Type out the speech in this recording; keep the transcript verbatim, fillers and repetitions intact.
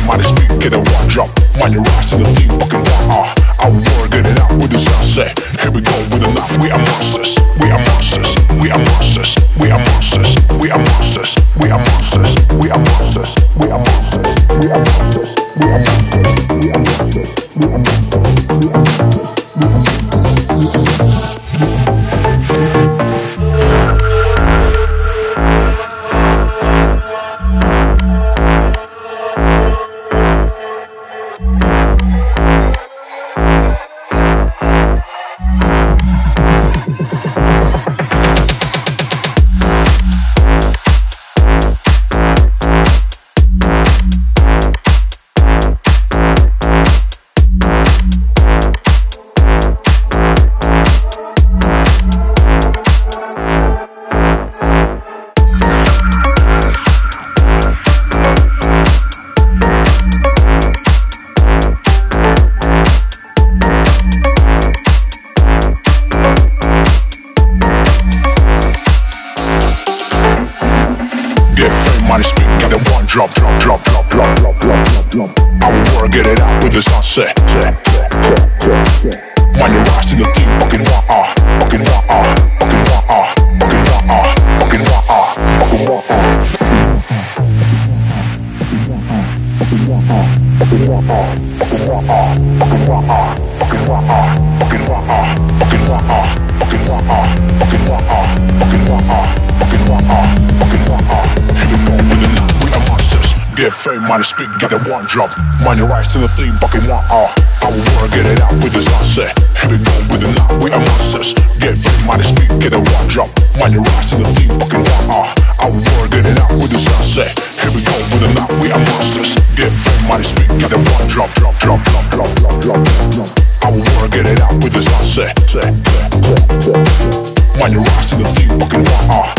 mighty speed, get a one drop. Money rise to the deep, fucking one ah. I will work, get it out with the sunset. Here we go with the knife, we are monsters. We are monsters, we are monsters, we are monsters, we are monsters, we are monsters, we are monsters, we are monsters, we are monsters, we are monsters, we are monsters, we are monsters, we are monsters. Money speak, get the one drop, drop, drop, drop, drop, drop, drop, drop, drop. I will work, get it out with the sunset. Money rise to the deep, fucking one ah, fucking one ah, fucking one ah, fucking one ah, fucking one ah, fucking one ah. Fucking one ah, fucking one ah, fucking one ah, fucking one ah, fucking one ah, fucking one ah, fucking one ah, fucking one ah, fucking one ah, fucking one ah, fucking one ah, fucking one ah. Here we go with the night, we are monsters. Get fame, money speak, get the one drop. Money rise to the theme, fucking one ah. I will work, get it out with the sunset. Here we go with the night, we are monsters. Get fame, money speak, get the one drop. Money rise to the theme, fucking one ah. I will work, get it out with the sunset. Here we go with the night, we are monsters. Get fame, money speak, get the one drop, drop, drop, drop, drop, drop, drop, drop. I will work, get it out with the sunset. Money rise to the theme, fucking one ah.